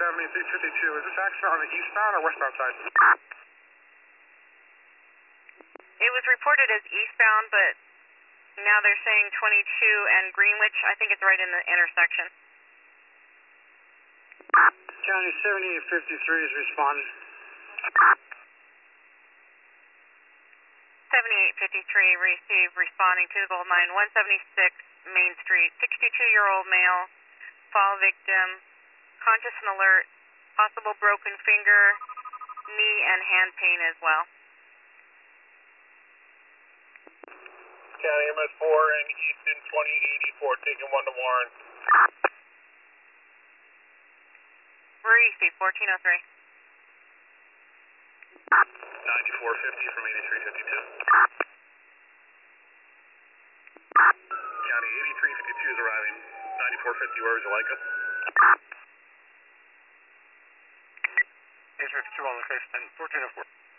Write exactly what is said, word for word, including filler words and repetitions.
seventy-three fifty-two. Is this accident on the eastbound or westbound side? It was reported as eastbound, but now they're saying twenty-two and Greenwich. I think it's right in the intersection. County seventy-eight fifty-three is responded. seventy-eight fifty-three received, responding to the Gold Mine, one seventy-six Main Street, sixty-two-year-old male, fall victim, conscious and alert, possible broken finger, knee and hand pain as well. County M S four and Easton twenty eighty-four, taking one to Warren. Receive fourteen oh three. ninety-four fifty from eighty-three fifty-two. County eighty-three fifty-two is arriving. ninety-four fifty, where would you like us? eight fifty-two on location, fourteen oh four.